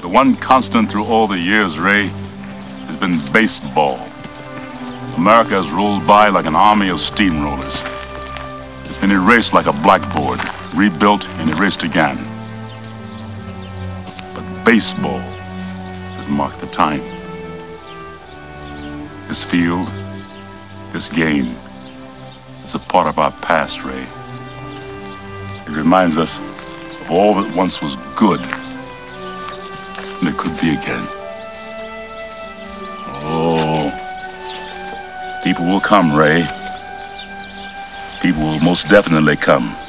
The one constant through all the years, Ray, has been baseball. America has rolled by like an army of steamrollers. It's been erased like a blackboard, rebuilt and erased again. But baseball has marked the time. This field, this game, is a part of our past, Ray. It reminds us of all that once was good, and it could be again. Oh, people will come, Ray. People will most definitely come.